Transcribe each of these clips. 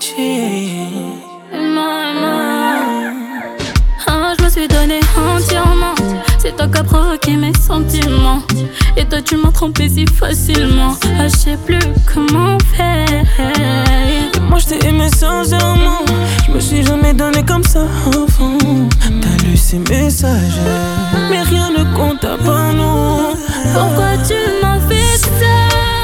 Ah, je me suis donné entièrement. C'est toi qui as provoqué mes sentiments. Et toi tu m'as trompé si facilement. Ah, je sais plus comment faire. Moi je t'ai aimé sincèrement. Je me suis jamais donné comme ça avant. T'as lu ces messages, mais rien ne compte à part nous. Pourquoi tu m'as fait ça?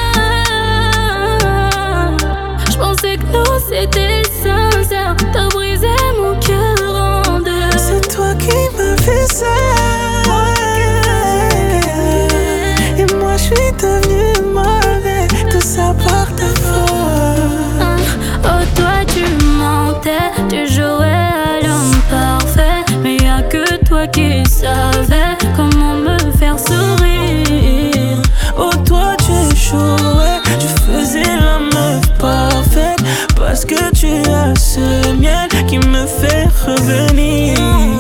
Je pensais que nous c'était sincère. T'as brisé mon cœur en deux. C'est toi qui m'as fait ça. Et moi je suis devenu mauvais. Tout ça par ta faute. Oh toi tu mentais. Tu jouais à l'homme parfait. Mais y'a que toi qui savais comment me faire sourire. Oh toi tu échouais. Tu faisais la meuf parfaite. Parce que tu as ce miel qui me fait revenir.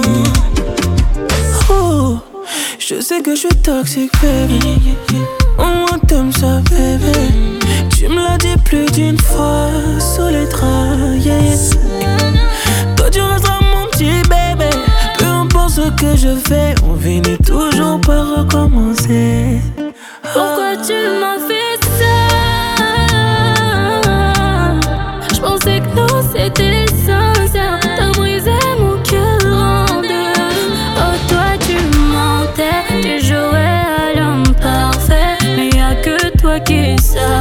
Oh, je sais que je suis toxique, baby. Au moins t'aimes ça, baby. Tu me l'as dit plus d'une fois sous les draps, yeah. Toi tu resteras mon petit bébé. Peu importe ce que je fais, on finit toujours par recommencer. Pourquoi tu m'as fait ça? Je pensais que nous c'était sincère. T'as brisé mon cœur en deux. Oh toi tu mentais. Tu jouais à l'homme parfait. Mais y'a que toi qui savais